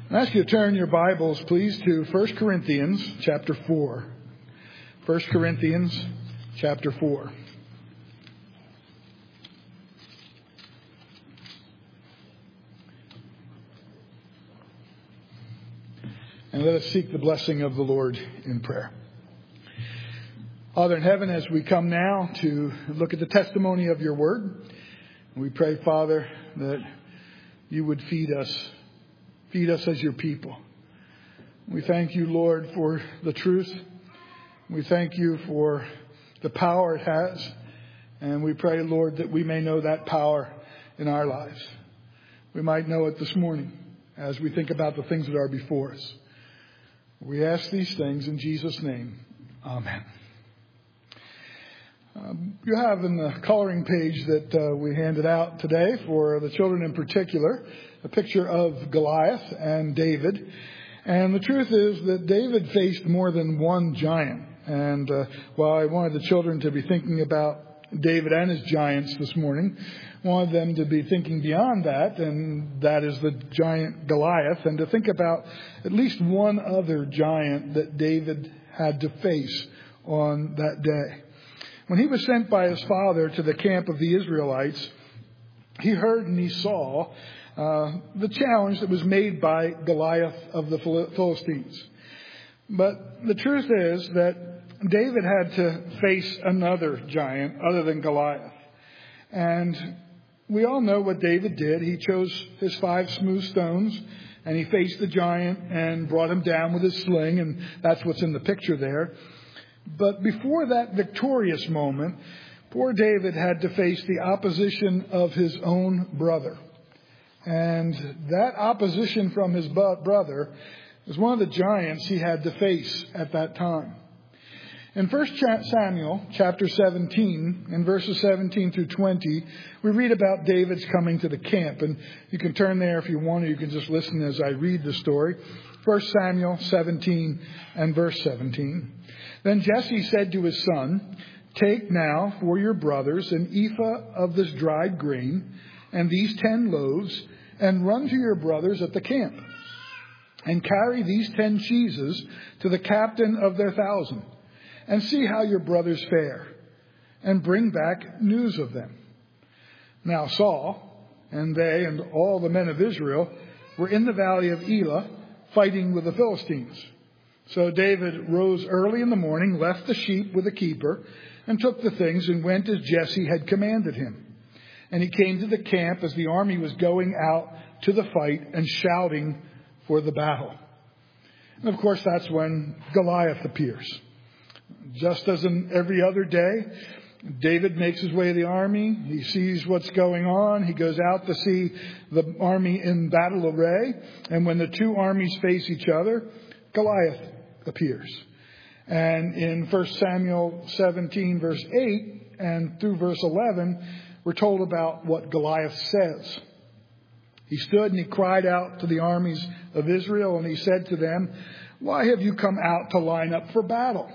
I ask you to turn your Bibles, please, to 1 Corinthians chapter 4. 1 Corinthians chapter 4. And let us seek the blessing of the Lord in prayer. Father in heaven, as we come now to look at the testimony of your word, we pray, Father, that you would feed us as your people. We thank you, Lord, for the truth. We thank you for the power it has. And we pray, Lord, that we may know that power in our lives. We might know it this morning as we think about the things that are before us. We ask these things in Jesus' name. Amen. You have in the coloring page that we handed out today for the children in particular, a picture of Goliath and David. And the truth is that David faced more than one giant. And while I wanted the children to be thinking about David and his giants this morning, I wanted them to be thinking beyond that, and that is the giant Goliath, and to think about at least one other giant that David had to face on that day. When he was sent by his father to the camp of the Israelites, he heard and he saw the challenge that was made by Goliath of the Philistines. But the truth is that David had to face another giant other than Goliath. And we all know what David did. He chose his 5 smooth stones and he faced the giant and brought him down with his sling. And that's what's in the picture there. But before that victorious moment, poor David had to face the opposition of his own brother. And that opposition from his brother was one of the giants he had to face at that time. In 1 Samuel chapter 17, in verses 17 through 20, we read about David's coming to the camp. And you can turn there if you want, or you can just listen as I read the story. 1 Samuel 17 and verse 17. Then Jesse said to his son, "Take now for your brothers an ephah of this dried grain and these 10 loaves, and run to your brothers at the camp, and carry these 10 cheeses to the captain of their 1,000, and see how your brothers fare, and bring back news of them." Now Saul and they and all the men of Israel were in the valley of Elah fighting with the Philistines. So David rose early in the morning, left the sheep with the keeper, and took the things and went as Jesse had commanded him. And he came to the camp as the army was going out to the fight and shouting for the battle. And of course, that's when Goliath appears. Just as in every other day, David makes his way to the army. He sees what's going on. He goes out to see the army in battle array. And when the two armies face each other, Goliath appears. And in 1 Samuel 17, verse 8 and through verse 11, we're told about what Goliath says. He stood and he cried out to the armies of Israel, and he said to them, "Why have you come out to line up for battle?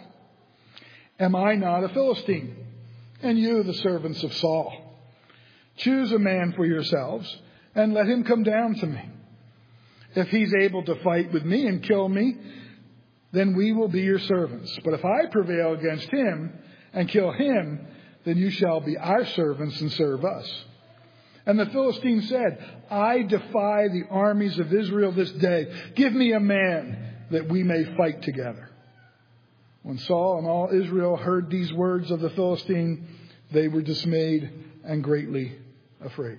Am I not a Philistine? And you the servants of Saul? Choose a man for yourselves and let him come down to me. If he's able to fight with me and kill me, then we will be your servants. But if I prevail against him and kill him, then you shall be our servants and serve us." And the Philistine said, "I defy the armies of Israel this day. Give me a man that we may fight together." When Saul and all Israel heard these words of the Philistine, they were dismayed and greatly afraid.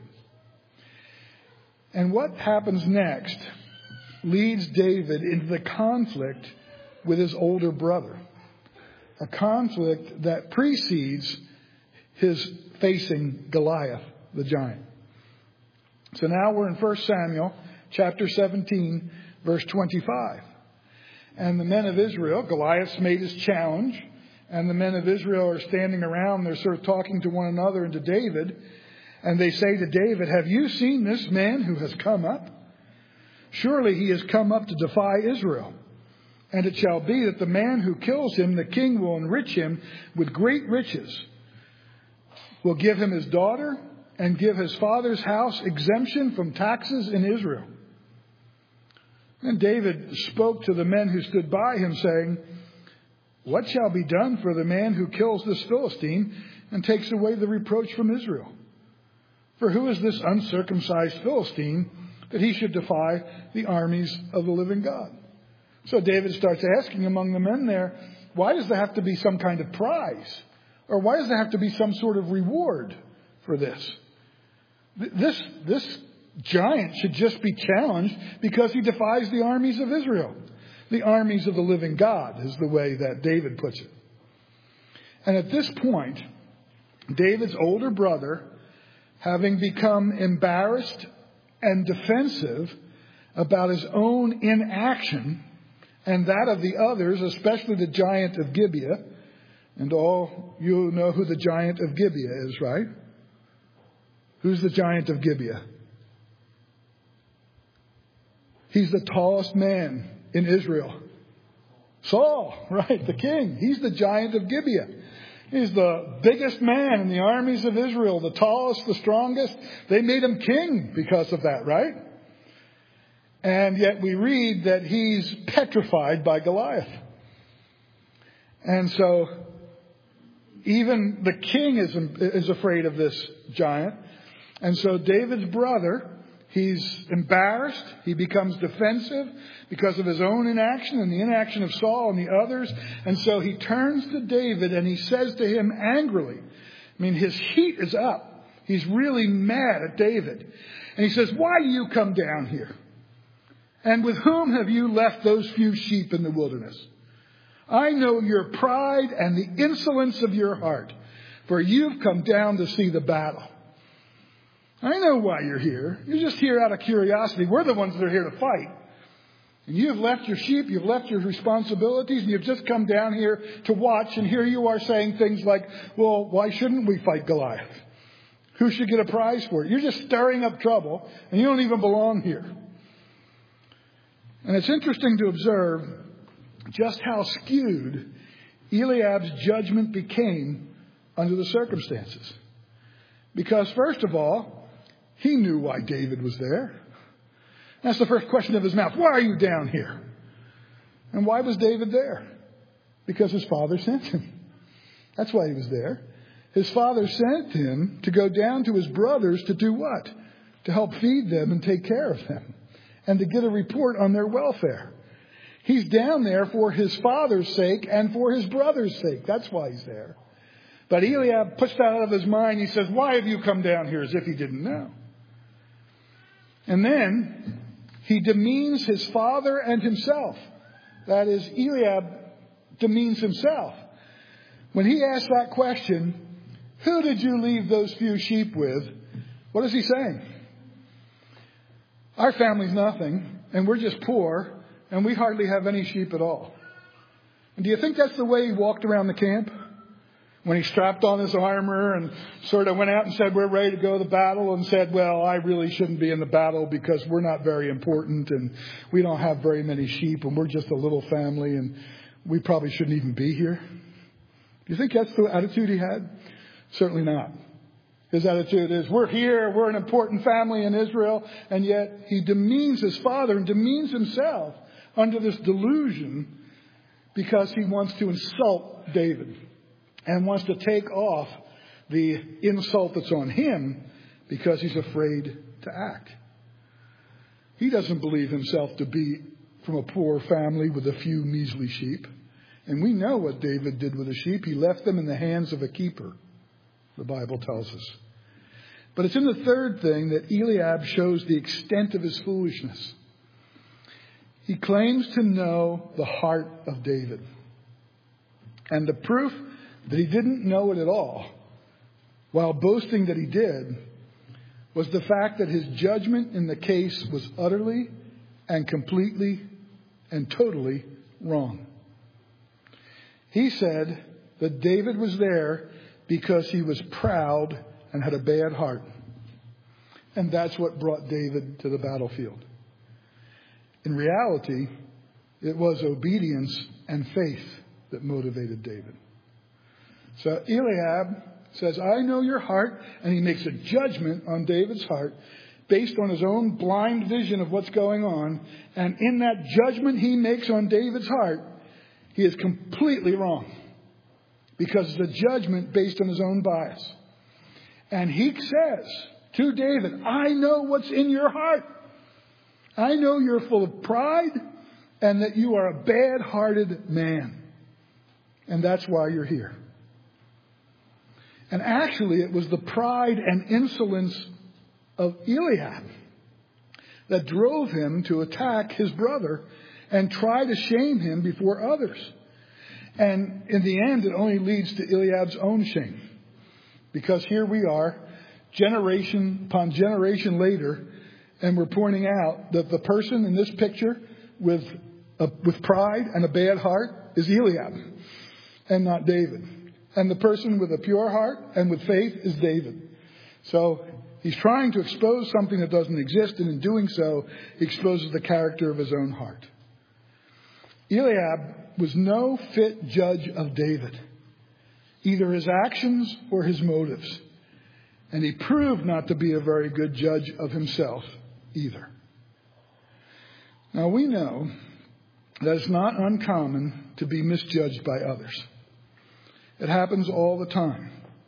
And what happens next leads David into the conflict with his older brother. A conflict that precedes his facing Goliath, the giant. So now we're in 1 Samuel chapter 17, verse 25. And the men of Israel, Goliath's made his challenge, and the men of Israel are standing around. They're sort of talking to one another and to David. And they say to David, "Have you seen this man who has come up? Surely he has come up to defy Israel. And it shall be that the man who kills him, the king will enrich him with great riches, will give him his daughter, and give his father's house exemption from taxes in Israel." And David spoke to the men who stood by him, saying, "What shall be done for the man who kills this Philistine and takes away the reproach from Israel? For who is this uncircumcised Philistine that he should defy the armies of the living God?" So David starts asking among the men there, why does there have to be some kind of prize? Or why does there have to be some sort of reward for this? This giant should just be challenged because he defies the armies of Israel. The armies of the living God is the way that David puts it. And at this point, David's older brother, having become embarrassed and defensive about his own inaction and that of the others, especially the giant of Gibeah, and all you know who the giant of Gibeah is, right? Who's the giant of Gibeah? He's the tallest man in Israel. Saul, right, the king. He's the giant of Gibeah. He's the biggest man in the armies of Israel, the tallest, the strongest. They made him king because of that, right? And yet we read that he's petrified by Goliath. And so even the king is afraid of this giant. And so David's brother, he's embarrassed. He becomes defensive because of his own inaction and the inaction of Saul and the others. And so he turns to David and he says to him angrily, his heat is up. He's really mad at David. And he says, "Why do you come down here? And with whom have you left those few sheep in the wilderness? I know your pride and the insolence of your heart, for you've come down to see the battle. I know why you're here. You're just here out of curiosity. We're the ones that are here to fight. And you've left your sheep, you've left your responsibilities, and you've just come down here to watch. And here you are saying things like, well, why shouldn't we fight Goliath? Who should get a prize for it? You're just stirring up trouble, and you don't even belong here." And it's interesting to observe just how skewed Eliab's judgment became under the circumstances. Because first of all, he knew why David was there. That's the first question of his mouth. Why are you down here? And why was David there? Because his father sent him. That's why he was there. His father sent him to go down to his brothers to do what? To help feed them and take care of them. And to get a report on their welfare. He's down there for his father's sake and for his brother's sake. That's why he's there. But Eliab puts that out of his mind. He says, "Why have you come down here?" As if he didn't know. And then he demeans his father and himself. That is, Eliab demeans himself. When he asks that question, "Who did you leave those few sheep with?" What is he saying? Our family's nothing, and we're just poor, and we hardly have any sheep at all. And do you think that's the way he walked around the camp? When he strapped on his armor and sort of went out and said, "We're ready to go to the battle," and said, "Well, I really shouldn't be in the battle because we're not very important and we don't have very many sheep and we're just a little family and we probably shouldn't even be here." Do you think that's the attitude he had? Certainly not. His attitude is, we're here, we're an important family in Israel, and yet he demeans his father and demeans himself under this delusion because he wants to insult David and wants to take off the insult that's on him because he's afraid to act. He doesn't believe himself to be from a poor family with a few measly sheep. And we know what David did with the sheep. He left them in the hands of a keeper, the Bible tells us. But it's in the third thing that Eliab shows the extent of his foolishness. He claims to know the heart of David. And the proof that he didn't know it at all, while boasting that he did, was the fact that his judgment in the case was utterly and completely and totally wrong. He said that David was there because he was proud and had a bad heart. And that's what brought David to the battlefield. In reality, it was obedience and faith that motivated David. So Eliab says, "I know your heart," and he makes a judgment on David's heart based on his own blind vision of what's going on. And in that judgment he makes on David's heart, he is completely wrong. Because it's a judgment based on his own bias. And he says to David, I know what's in your heart. I know you're full of pride and that you are a bad-hearted man. And that's why you're here. And actually, it was the pride and insolence of Eliab that drove him to attack his brother and try to shame him before others. And in the end, it only leads to Eliab's own shame. Because here we are, generation upon generation later, and we're pointing out that the person in this picture with pride and a bad heart is Eliab and not David. And the person with a pure heart and with faith is David. So he's trying to expose something that doesn't exist, and in doing so, he exposes the character of his own heart. Eliab was no fit judge of David, either his actions or his motives. And he proved not to be a very good judge of himself either. Now we know that it's not uncommon to be misjudged by others. It happens all the time.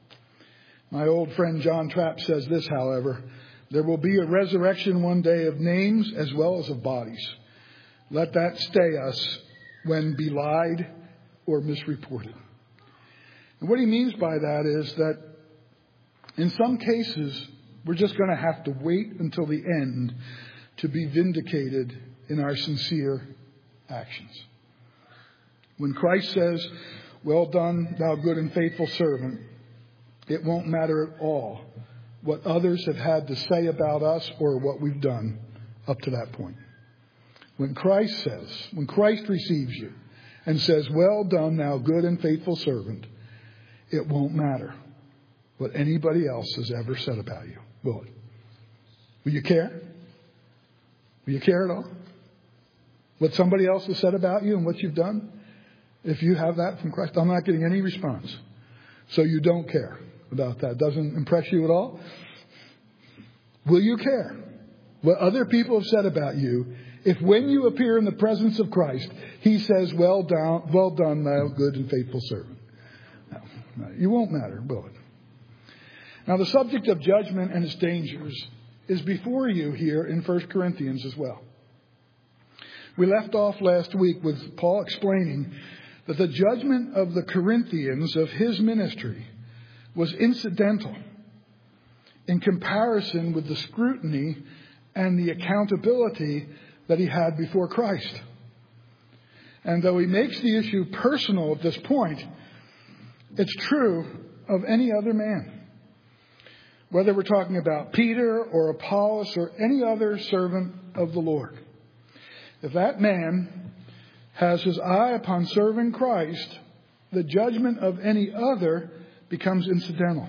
My old friend John Trapp says this, however, there will be a resurrection one day of names as well as of bodies. Let that stay us when belied or misreported. And what he means by that is that in some cases, we're just going to have to wait until the end to be vindicated in our sincere actions. When Christ says, well done, thou good and faithful servant, it won't matter at all what others have had to say about us or what we've done up to that point. When Christ receives you and says, well done, thou good and faithful servant, it won't matter what anybody else has ever said about you, will it? Will you care? Will you care at all? What somebody else has said about you and what you've done? If you have that from Christ, I'm not getting any response. So you don't care about that. Doesn't impress you at all? Will you care what other people have said about you if when you appear in the presence of Christ, he says, well done, thou good and faithful servant? No, you won't matter, will it? Now, the subject of judgment and its dangers is before you here in 1 Corinthians as well. We left off last week with Paul explaining that the judgment of the Corinthians of his ministry was incidental in comparison with the scrutiny and the accountability that he had before Christ. And though he makes the issue personal at this point, it's true of any other man. Whether we're talking about Peter or Apollos or any other servant of the Lord. If that man has his eye upon serving Christ, the judgment of any other becomes incidental.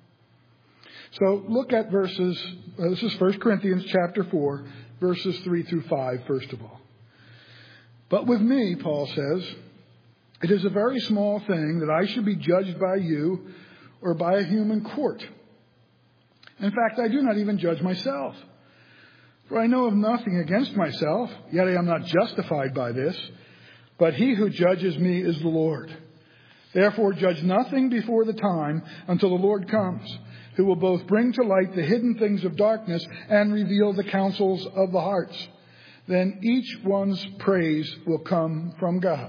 So look at this is 1 Corinthians chapter 4, verses 3 through 5, first of all. But with me, Paul says, it is a very small thing that I should be judged by you or by a human court. In fact, I do not even judge myself. For I know of nothing against myself, yet I am not justified by this. But he who judges me is the Lord. Therefore judge nothing before the time until the Lord comes, who will both bring to light the hidden things of darkness and reveal the counsels of the hearts. Then each one's praise will come from God.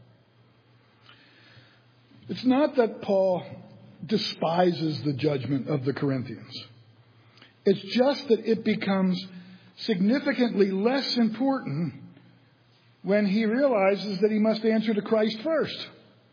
It's not that Paul despises the judgment of the Corinthians. It's just that it becomes significantly less important when he realizes that he must answer to Christ first.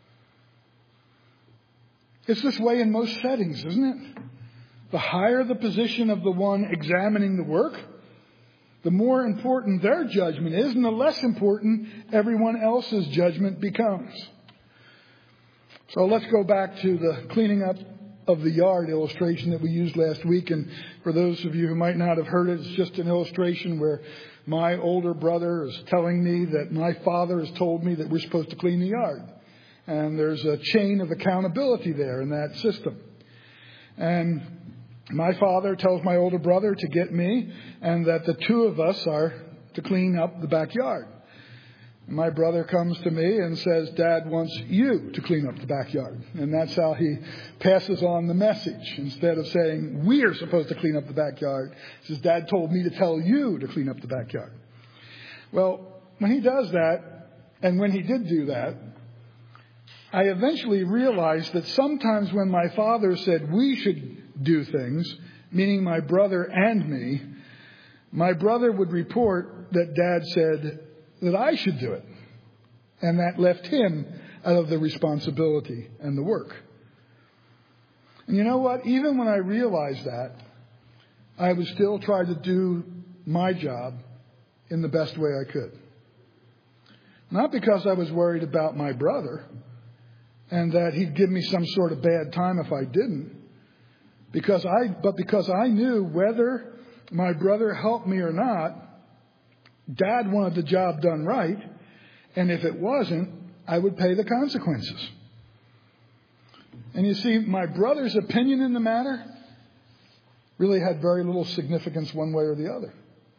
It's this way in most settings, isn't it? The higher the position of the one examining the work, the more important their judgment is, and the less important everyone else's judgment becomes. So let's go back to the cleaning up of the yard illustration that we used last week. And for those of you who might not have heard it, it's just an illustration where my older brother is telling me that my father has told me that we're supposed to clean the yard. And there's a chain of accountability there in that system. And My father tells my older brother to get me, and that the two of us are to clean up the backyard. My brother comes to me and says, Dad wants you to clean up the backyard. And that's how he passes on the message. Instead of saying, we're supposed to clean up the backyard, he says, Dad told me to tell you to clean up the backyard. Well, when he does that, and when he did do that, I eventually realized that sometimes when my father said we should do things, meaning my brother and me, my brother would report that Dad said that I should do it. And that left him out of the responsibility and the work. And you know what? Even when I realized that, I would still try to do my job in the best way I could. Not because I was worried about my brother and that he'd give me some sort of bad time if I didn't, but because I knew whether my brother helped me or not, Dad wanted the job done right, and if it wasn't, I would pay the consequences. And you see, my brother's opinion in the matter really had very little significance one way or the other.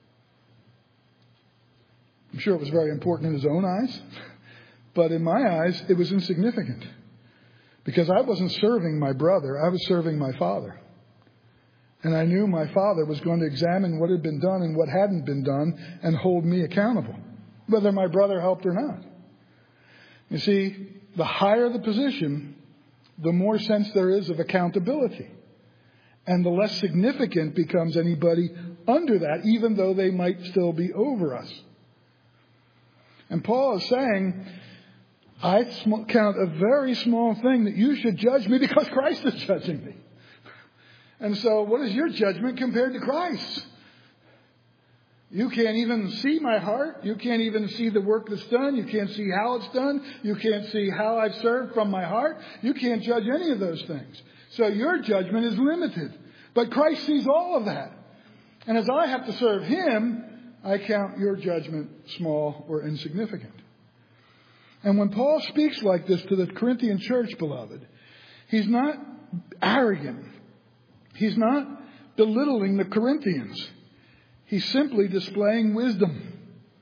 I'm sure it was very important in his own eyes, but in my eyes, it was insignificant. Because I wasn't serving my brother, I was serving my father. And I knew my father was going to examine what had been done and what hadn't been done and hold me accountable, whether my brother helped or not. You see, the higher the position, the more sense there is of accountability. And the less significant becomes anybody under that, even though they might still be over us. And Paul is saying, I count a very small thing that you should judge me because Christ is judging me. And so what is your judgment compared to Christ's? You can't even see my heart. You can't even see the work that's done. You can't see how it's done. You can't see how I've served from my heart. You can't judge any of those things. So your judgment is limited. But Christ sees all of that. And as I have to serve Him, I count your judgment small or insignificant. And when Paul speaks like this to the Corinthian church, beloved, he's not arrogant. He's not belittling the Corinthians. He's simply displaying wisdom.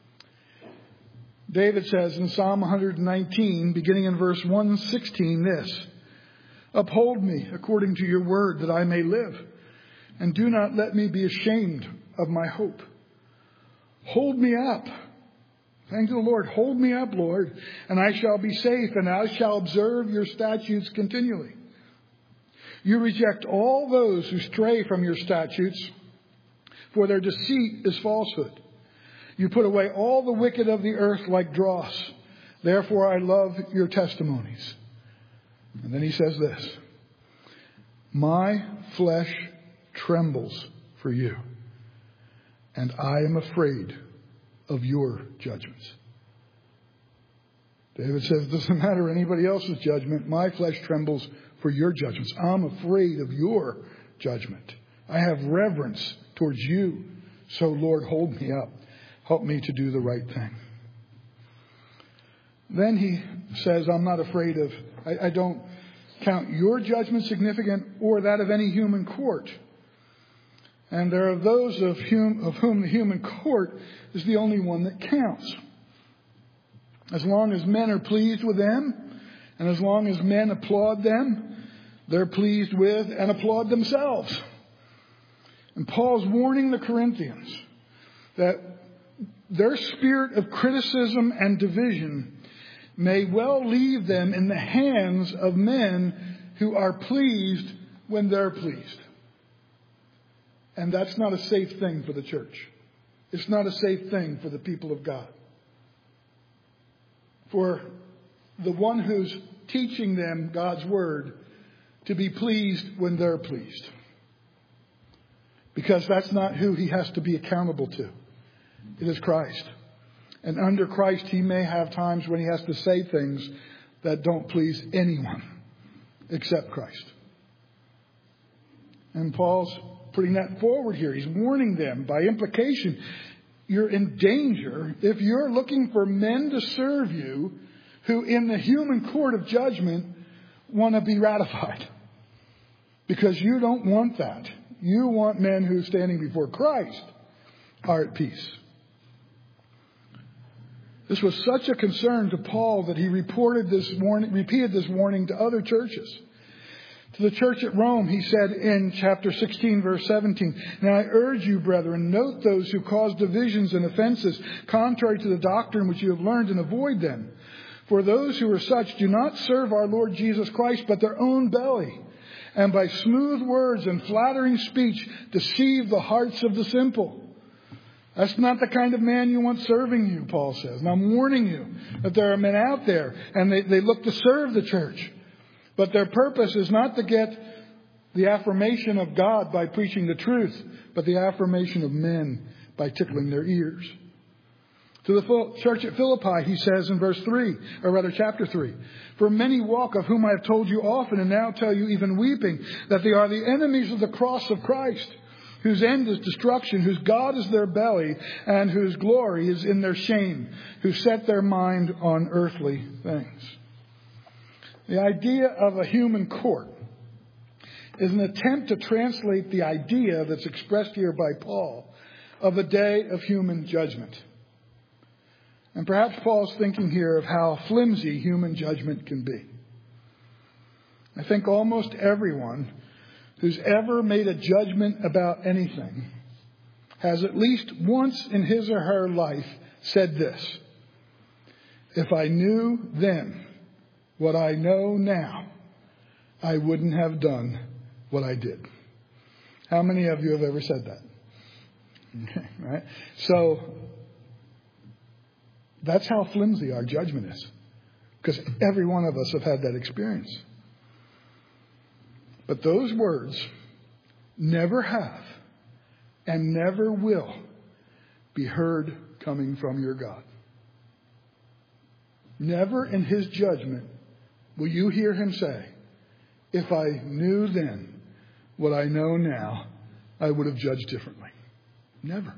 David says in Psalm 119, beginning in verse 116, this: Uphold me according to your word that I may live, and do not let me be ashamed of my hope. Hold me up. Thank the Lord. Hold me up, Lord, and I shall be safe, and I shall observe your statutes continually. You reject all those who stray from your statutes, for their deceit is falsehood. You put away all the wicked of the earth like dross. Therefore I love your testimonies. And then he says this: My flesh trembles for you, and I am afraid of your judgments. David says, it doesn't matter anybody else's judgment. My flesh trembles for your judgments. I'm afraid of your judgment. I have reverence towards you. So, Lord, hold me up. Help me to do the right thing. Then he says, I'm not afraid of, I don't count your judgment significant or that of any human court. And there are those of whom the human court is the only one that counts. As long as men are pleased with them, and as long as men applaud them, they're pleased with and applaud themselves. And Paul's warning the Corinthians that their spirit of criticism and division may well leave them in the hands of men who are pleased when they're pleased. And that's not a safe thing for the church. It's not a safe thing for the people of God. For the one who's teaching them God's word to be pleased when they're pleased. Because that's not who he has to be accountable to. It is Christ. And under Christ, he may have times when he has to say things that don't please anyone except Christ. And Paul's putting that forward here. He's warning them by implication. You're in danger if you're looking for men to serve you who in the human court of judgment want to be ratified. Because you don't want that. You want men who, standing before Christ, are at peace. This was such a concern to Paul that he repeated this warning to other churches. To the church at Rome, he said in chapter 16, verse 17, "Now I urge you, brethren, note those who cause divisions and offenses contrary to the doctrine which you have learned, and avoid them. For those who are such do not serve our Lord Jesus Christ, but their own belly, and by smooth words and flattering speech deceive the hearts of the simple." That's not the kind of man you want serving you, Paul says. And I'm warning you that there are men out there, and they look to serve the church. But their purpose is not to get the affirmation of God by preaching the truth, but the affirmation of men by tickling their ears. To the church at Philippi, he says in chapter 3, "For many walk, of whom I have told you often, and now tell you even weeping, that they are the enemies of the cross of Christ, whose end is destruction, whose God is their belly, and whose glory is in their shame, who set their mind on earthly things." The idea of a human court is an attempt to translate the idea that's expressed here by Paul of a day of human judgment. And perhaps Paul's thinking here of how flimsy human judgment can be. I think almost everyone who's ever made a judgment about anything has at least once in his or her life said this: "If I knew then what I know now, I wouldn't have done what I did." How many of you have ever said that? Okay, right? So that's how flimsy our judgment is, because every one of us have had that experience. But those words never have and never will be heard coming from your God. Never in his judgment will you hear him say, "If I knew then what I know now, I would have judged differently." Never.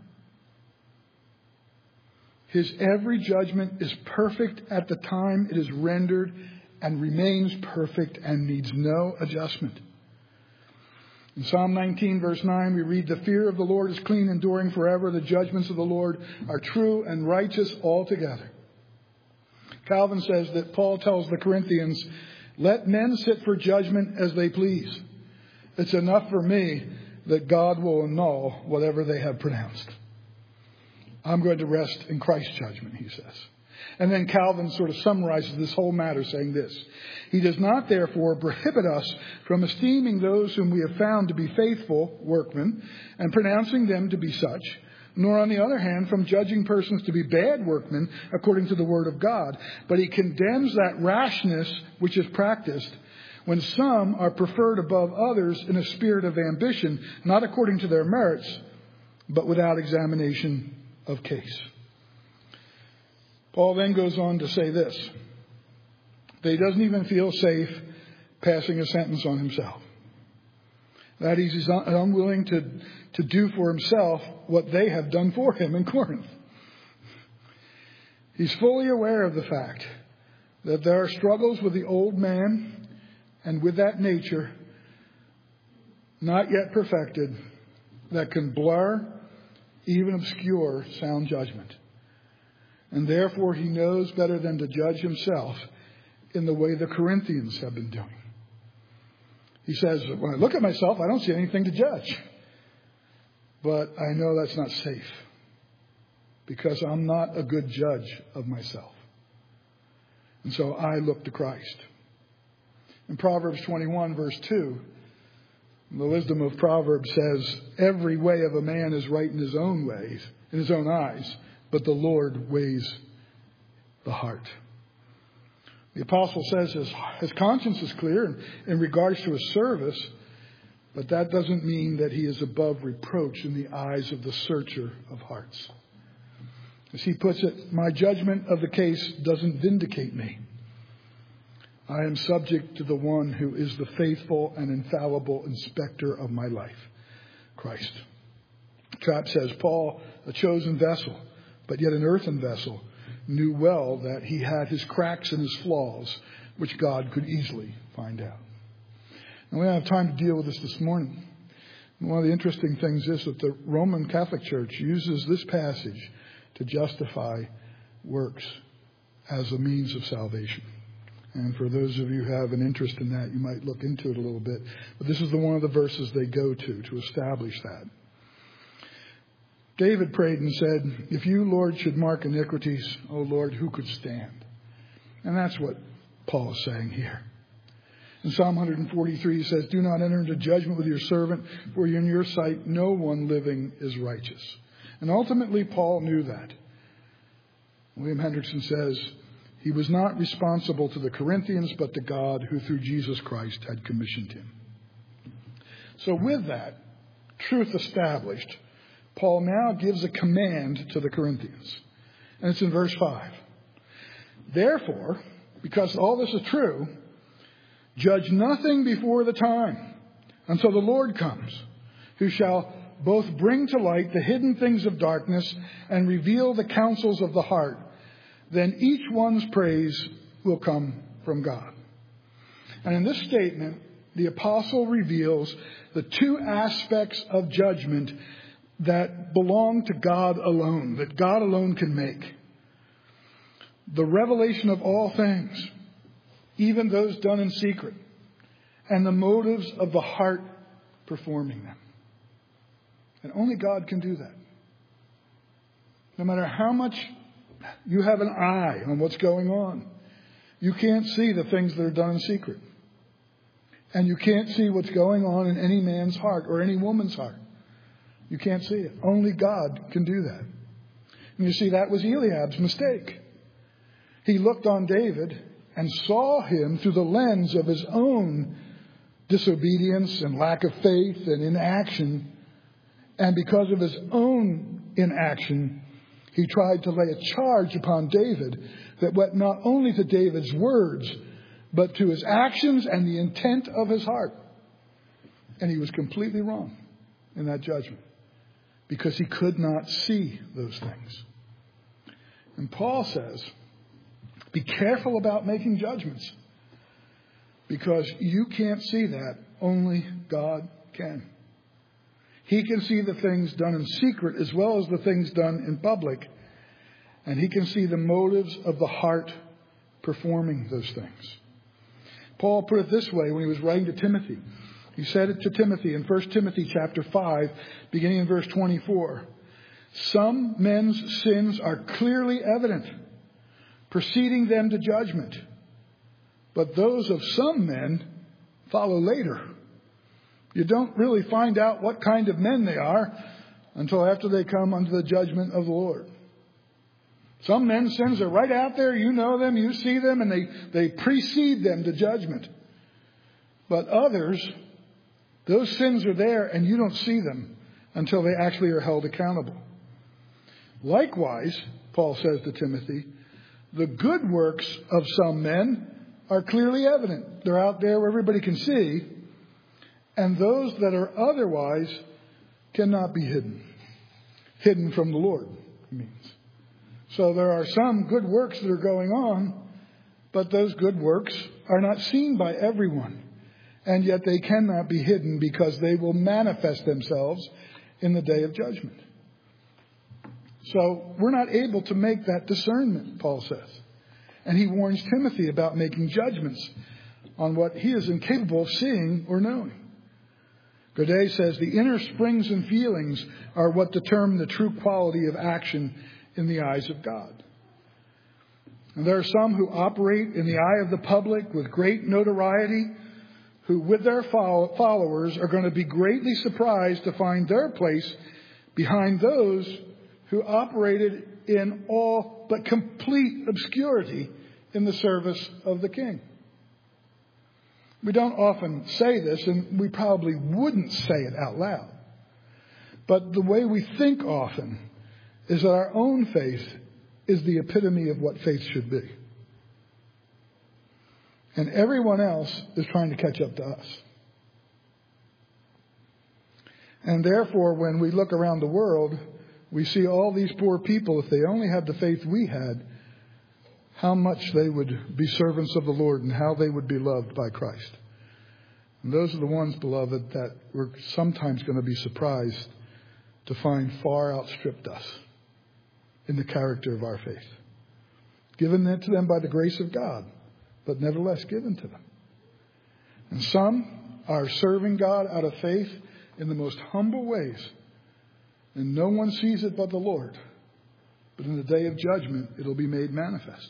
His every judgment is perfect at the time it is rendered, and remains perfect and needs no adjustment. In Psalm 19, verse 9, we read, "The fear of the Lord is clean, enduring forever. The judgments of the Lord are true and righteous altogether." Calvin says that Paul tells the Corinthians, "Let men sit for judgment as they please. It's enough for me that God will annul whatever they have pronounced. I'm going to rest in Christ's judgment," he says. And then Calvin sort of summarizes this whole matter saying this: "He does not therefore prohibit us from esteeming those whom we have found to be faithful workmen and pronouncing them to be such, nor on the other hand from judging persons to be bad workmen according to the word of God. But he condemns that rashness which is practiced when some are preferred above others in a spirit of ambition, not according to their merits, but without examination of case." Paul then goes on to say this, that he doesn't even feel safe passing a sentence on himself. That he's unwilling to do for himself what they have done for him in Corinth. He's fully aware of the fact that there are struggles with the old man and with that nature not yet perfected that can blur, even obscure, sound judgment. And therefore he knows better than to judge himself in the way the Corinthians have been doing. He says, "When I look at myself, I don't see anything to judge. But I know that's not safe, because I'm not a good judge of myself. And so I look to Christ." In Proverbs 21, verse 2, the wisdom of Proverbs says, "Every way of a man is right in his own ways, in his own eyes, but the Lord weighs the heart." The apostle says his conscience is clear in regards to his service, but that doesn't mean that he is above reproach in the eyes of the searcher of hearts. As he puts it, "My judgment of the case doesn't vindicate me. I am subject to the one who is the faithful and infallible inspector of my life, Christ." Trapp says, Paul, a chosen vessel, but yet an earthen vessel, knew well that he had his cracks and his flaws, which God could easily find out. And we don't have time to deal with this morning. One of the interesting things is that the Roman Catholic Church uses this passage to justify works as a means of salvation. And for those of you who have an interest in that, you might look into it a little bit. But this is one of the verses they go to establish that. David prayed and said, "If you, Lord, should mark iniquities, O Lord, who could stand?" And that's what Paul is saying here. In Psalm 143, he says, "Do not enter into judgment with your servant, for in your sight no one living is righteous." And ultimately, Paul knew that. William Hendrickson says, he was not responsible to the Corinthians, but to God, who through Jesus Christ had commissioned him. So with that truth established, Paul now gives a command to the Corinthians. And it's in verse 5. "Therefore, because all this is true, judge nothing before the time, until the Lord comes, who shall both bring to light the hidden things of darkness and reveal the counsels of the heart. Then each one's praise will come from God." And in this statement, the apostle reveals the two aspects of judgment that belong to God alone, that God alone can make. The revelation of all things, even those done in secret, and the motives of the heart performing them. And only God can do that. No matter how much you have an eye on what's going on, you can't see the things that are done in secret. And you can't see what's going on in any man's heart or any woman's heart. You can't see it. Only God can do that. And you see, that was Eliab's mistake. He looked on David and saw him through the lens of his own disobedience and lack of faith and inaction. And because of his own inaction, he tried to lay a charge upon David that went not only to David's words, but to his actions and the intent of his heart. And he was completely wrong in that judgment, because he could not see those things. And Paul says, be careful about making judgments, because you can't see that. Only God can. He can see the things done in secret as well as the things done in public. And he can see the motives of the heart performing those things. Paul put it this way when he was writing to Timothy. He said it to Timothy in 1 Timothy chapter 5, beginning in verse 24. "Some men's sins are clearly evident, preceding them to judgment. But those of some men follow later. You don't really find out what kind of men they are until after they come under the judgment of the Lord." Some men's sins are right out there. You know them, you see them, and they precede them to judgment. But others, those sins are there and you don't see them until they actually are held accountable. Likewise, Paul says to Timothy, the good works of some men are clearly evident. They're out there where everybody can see. And those that are otherwise cannot be hidden. Hidden from the Lord, it means. So there are some good works that are going on, but those good works are not seen by everyone. And yet they cannot be hidden, because they will manifest themselves in the day of judgment. So we're not able to make that discernment, Paul says. And he warns Timothy about making judgments on what he is incapable of seeing or knowing. Godet says the inner springs and feelings are what determine the true quality of action in the eyes of God. And there are some who operate in the eye of the public with great notoriety, who with their followers are going to be greatly surprised to find their place behind those who operated in all but complete obscurity in the service of the King. We don't often say this, and we probably wouldn't say it out loud. But the way we think often is that our own faith is the epitome of what faith should be. And everyone else is trying to catch up to us. And therefore, when we look around the world, we see all these poor people. If they only had the faith we had, how much they would be servants of the Lord and how they would be loved by Christ. And those are the ones, beloved, that we're sometimes going to be surprised to find far outstripped us in the character of our faith. Given to them by the grace of God, but nevertheless given to them. And some are serving God out of faith in the most humble ways. And no one sees it but the Lord. But in the day of judgment, it'll be made manifest.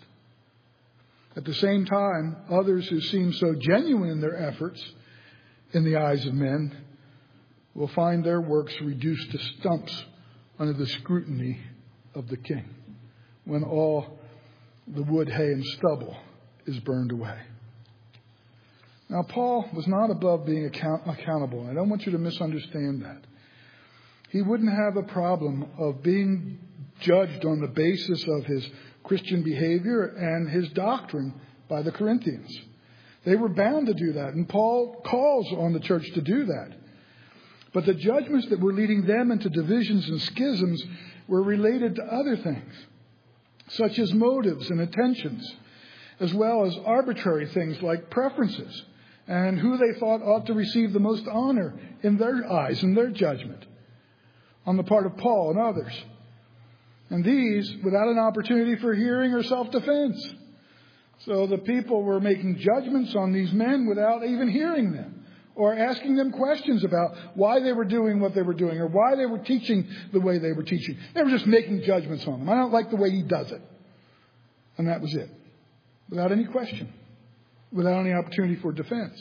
At the same time, others who seem so genuine in their efforts in the eyes of men will find their works reduced to stumps under the scrutiny of the king, when all the wood, hay, and stubble is burned away. Now, Paul was not above being accountable. I don't want you to misunderstand that. He wouldn't have a problem of being judged on the basis of his Christian behavior and his doctrine by the Corinthians. They were bound to do that, and Paul calls on the church to do that. But the judgments that were leading them into divisions and schisms were related to other things, such as motives and intentions, as well as arbitrary things like preferences and who they thought ought to receive the most honor in their eyes, in their judgment, on the part of Paul and others. And these without an opportunity for hearing or self-defense. So the people were making judgments on these men without even hearing them or asking them questions about why they were doing what they were doing or why they were teaching the way they were teaching. They were just making judgments on them. I don't like the way he does it. And that was it. Without any question. Without any opportunity for defense.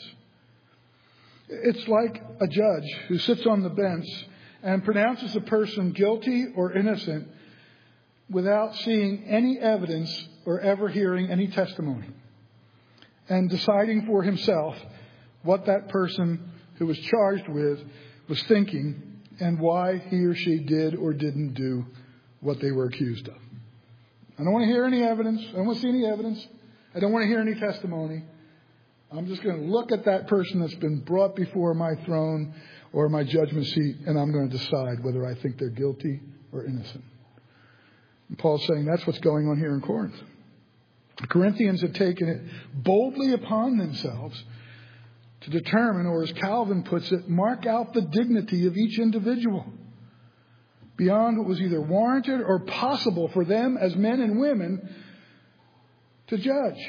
It's like a judge who sits on the bench and pronounces a person guilty or innocent without seeing any evidence or ever hearing any testimony, and deciding for himself what that person who was charged with was thinking and why he or she did or didn't do what they were accused of. I don't want to hear any evidence. I don't want to see any evidence. I don't want to hear any testimony. I'm just going to look at that person that's been brought before my throne or my judgment seat, and I'm going to decide whether I think they're guilty or innocent. And Paul's saying that's what's going on here in Corinth. The Corinthians had taken it boldly upon themselves to determine, or as Calvin puts it, mark out the dignity of each individual beyond what was either warranted or possible for them as men and women to judge.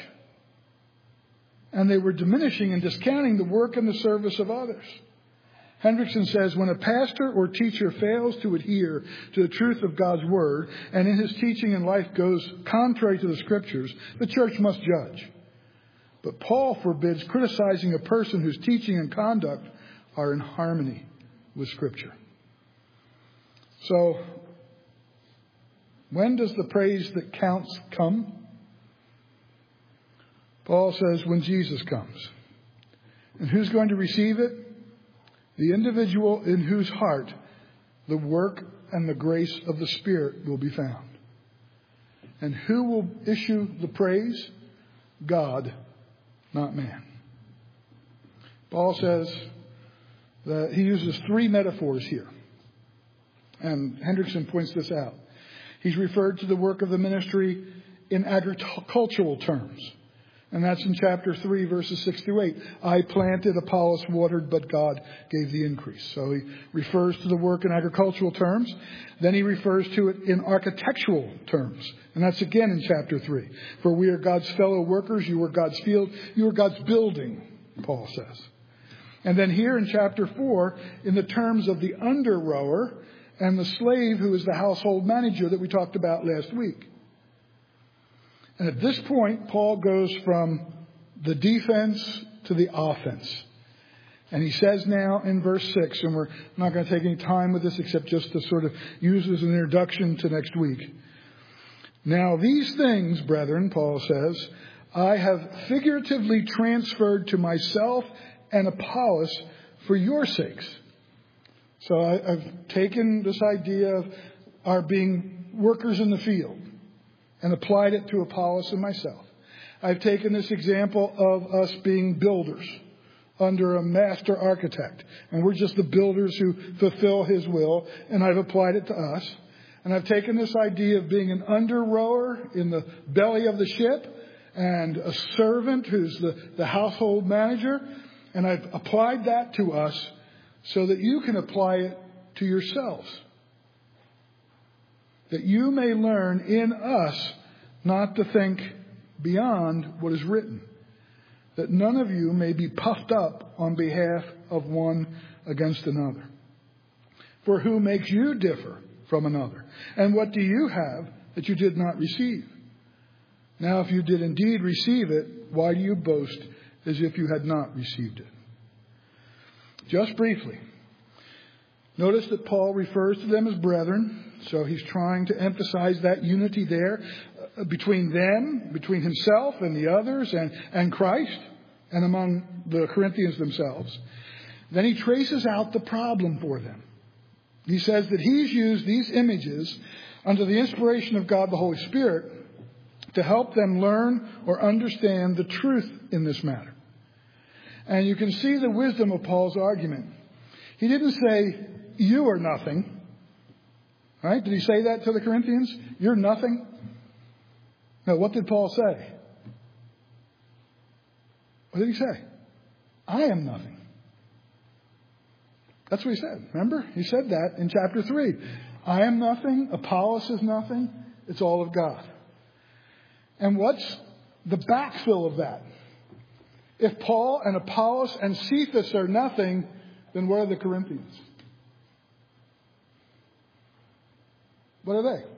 And they were diminishing and discounting the work and the service of others. Hendrickson says, when a pastor or teacher fails to adhere to the truth of God's word and in his teaching and life goes contrary to the scriptures, the church must judge. But Paul forbids criticizing a person whose teaching and conduct are in harmony with scripture. So, when does the praise that counts come? Paul says when Jesus comes. And who's going to receive it? The individual in whose heart the work and the grace of the Spirit will be found. And who will issue the praise? God, not man. Paul says that he uses three metaphors here. And Hendrickson points this out. He's referred to the work of the ministry in agricultural terms. And that's in chapter 3, verses 6 through 8. I planted, Apollos watered, but God gave the increase. So he refers to the work in agricultural terms. Then he refers to it in architectural terms. And that's again in chapter 3. For we are God's fellow workers. You are God's field. You are God's building, Paul says. And then here in chapter 4, in the terms of the under-rower and the slave who is the household manager that we talked about last week. And at this point, Paul goes from the defense to the offense. And he says now in verse 6, and we're not going to take any time with this except just to sort of use as an introduction to next week. Now these things, brethren, Paul says, I have figuratively transferred to myself and Apollos for your sakes. So I've taken this idea of our being workers in the field and applied it to Apollos and myself. I've taken this example of us being builders under a master architect. And we're just the builders who fulfill his will. And I've applied it to us. And I've taken this idea of being an under-rower in the belly of the ship and a servant who's the household manager. And I've applied that to us so that you can apply it to yourselves. That you may learn in us not to think beyond what is written. That none of you may be puffed up on behalf of one against another. For who makes you differ from another? And what do you have that you did not receive? Now, if you did indeed receive it, why do you boast as if you had not received it? Just briefly, notice that Paul refers to them as brethren. So he's trying to emphasize that unity there between them, between himself and the others, and Christ, and among the Corinthians themselves. Then he traces out the problem for them. He says that he's used these images under the inspiration of God the Holy Spirit to help them learn or understand the truth in this matter. And you can see the wisdom of Paul's argument. He didn't say, you are nothing. Right? Did he say that to the Corinthians? You're nothing? No, what did Paul say? What did he say? I am nothing. That's what he said. Remember? He said that in chapter 3. I am nothing. Apollos is nothing. It's all of God. And what's the backfill of that? If Paul and Apollos and Cephas are nothing, then what are the Corinthians? What are they?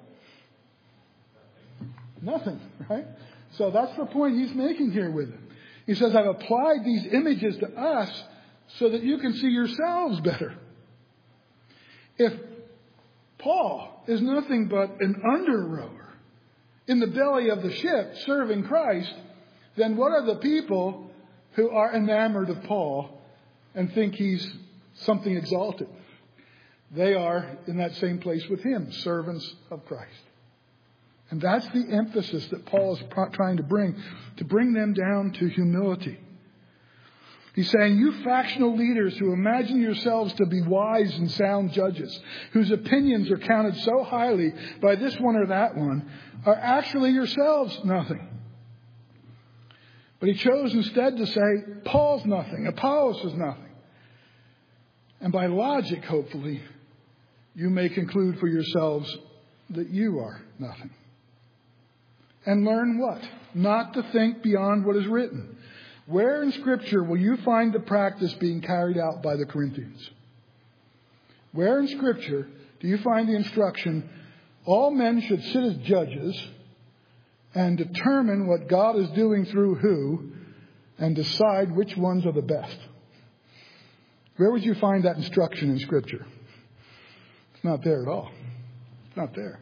Nothing, right? So that's the point he's making here with it. He says, I've applied these images to us so that you can see yourselves better. If Paul is nothing but an under-rower in the belly of the ship serving Christ, then what are the people who are enamored of Paul and think he's something exalted? They are in that same place with him, servants of Christ. And that's the emphasis that Paul is trying to bring them down to humility. He's saying, you factional leaders who imagine yourselves to be wise and sound judges, whose opinions are counted so highly by this one or that one, are actually yourselves nothing. But he chose instead to say, Paul's nothing, Apollos is nothing. And by logic, hopefully, you may conclude for yourselves that you are nothing. And learn what? Not to think beyond what is written. Where in Scripture will you find the practice being carried out by the Corinthians? Where in Scripture do you find the instruction, all men should sit as judges and determine what God is doing through who and decide which ones are the best? Where would you find that instruction in Scripture? It's not there at all. It's not there.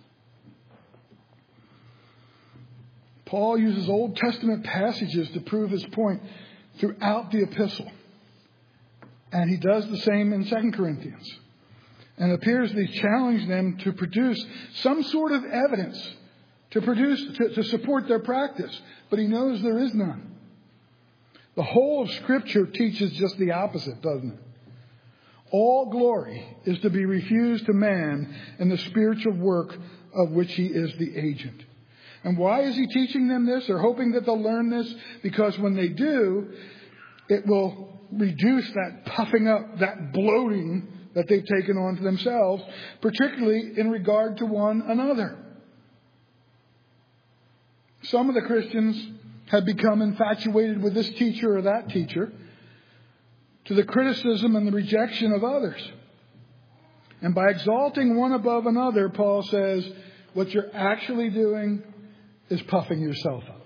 Paul uses Old Testament passages to prove his point throughout the epistle. And he does the same in 2 Corinthians. And it appears that he's challenged them to produce some sort of evidence to support their practice. But he knows there is none. The whole of Scripture teaches just the opposite, doesn't it? All glory is to be refused to man in the spiritual work of which he is the agent. And why is he teaching them this or hoping that they'll learn this? Because when they do, it will reduce that puffing up, that bloating that they've taken on to themselves, particularly in regard to one another. Some of the Christians have become infatuated with this teacher or that teacher to the criticism and the rejection of others. And by exalting one above another, Paul says, what you're actually doing is puffing yourself up.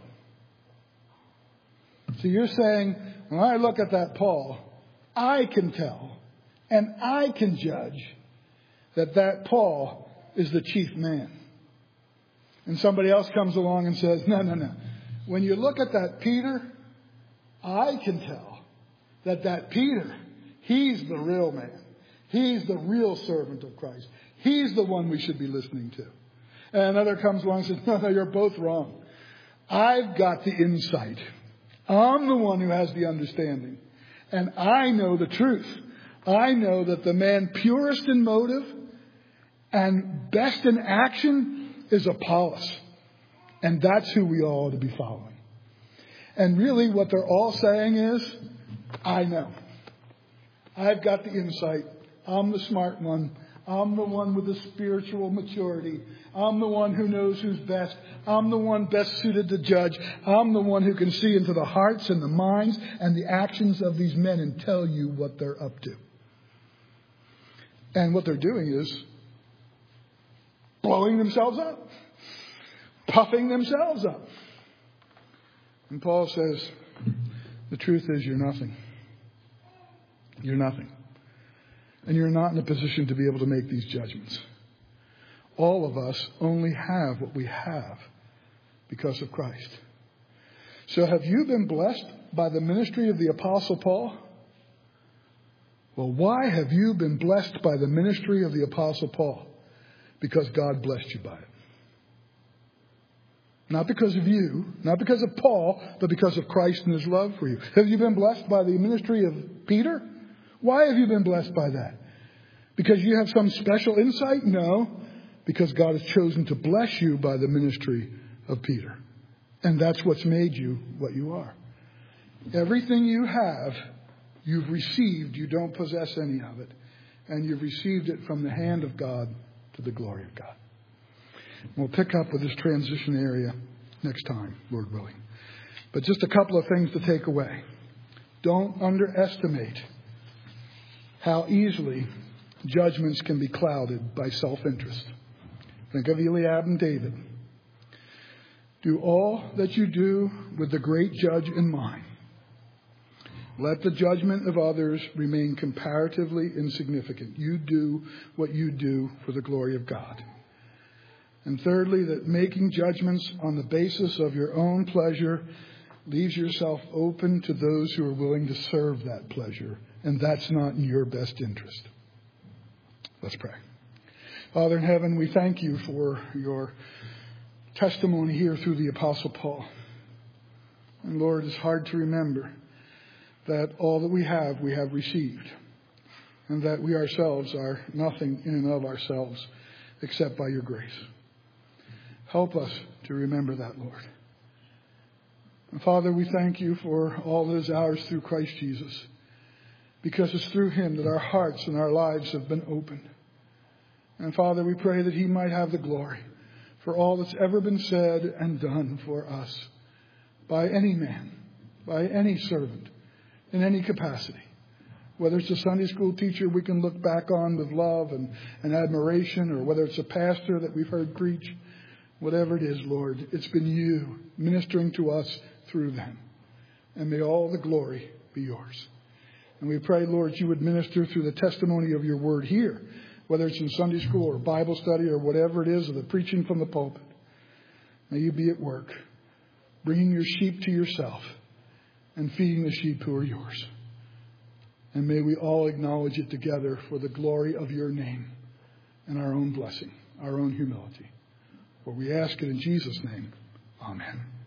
So you're saying, when I look at that Paul, I can tell and I can judge that Paul is the chief man. And somebody else comes along and says, no. When you look at that Peter, I can tell that Peter, he's the real man. He's the real servant of Christ. He's the one we should be listening to. And another comes along and says, no, you're both wrong. I've got the insight. I'm the one who has the understanding. And I know the truth. I know that the man purest in motive and best in action is Apollos. And that's who we all ought to be following. And really what they're all saying is, I know. I've got the insight. I'm the smart one. I'm the one with the spiritual maturity. I'm the one who knows who's best. I'm the one best suited to judge. I'm the one who can see into the hearts and the minds and the actions of these men and tell you what they're up to. And what they're doing is blowing themselves up, puffing themselves up. And Paul says, the truth is you're nothing. You're nothing. And you're not in a position to be able to make these judgments. All of us only have what we have because of Christ. So have you been blessed by the ministry of the Apostle Paul? Well, why have you been blessed by the ministry of the Apostle Paul? Because God blessed you by it. Not because of you, not because of Paul, but because of Christ and His love for you. Have you been blessed by the ministry of Peter? Why have you been blessed by that? Because you have some special insight? No. Because God has chosen to bless you by the ministry of Peter. And that's what's made you what you are. Everything you have, you've received. You don't possess any of it. And you've received it from the hand of God to the glory of God. We'll pick up with this transition area next time, Lord willing. But just a couple of things to take away. Don't underestimate how easily judgments can be clouded by self-interest. Think of Eliab and David. Do all that you do with the great judge in mind. Let the judgment of others remain comparatively insignificant. You do what you do for the glory of God. And thirdly, that making judgments on the basis of your own pleasure leaves yourself open to those who are willing to serve that pleasure. And that's not in your best interest. Let's pray. Father in heaven, we thank you for your testimony here through the Apostle Paul. And Lord, it's hard to remember that all that we have received. And that we ourselves are nothing in and of ourselves except by your grace. Help us to remember that, Lord. And Father, we thank you for all that is ours through Christ Jesus. Because it's through him that our hearts and our lives have been opened. And Father, we pray that he might have the glory for all that's ever been said and done for us by any man, by any servant, in any capacity. Whether it's a Sunday school teacher we can look back on with love and admiration, or whether it's a pastor that we've heard preach, whatever it is, Lord, it's been you ministering to us through them. And may all the glory be yours. And we pray, Lord, you would minister through the testimony of your word here, whether it's in Sunday school or Bible study or whatever it is, or the preaching from the pulpit. May you be at work, bringing your sheep to yourself and feeding the sheep who are yours. And may we all acknowledge it together for the glory of your name and our own blessing, our own humility. For we ask it in Jesus' name. Amen.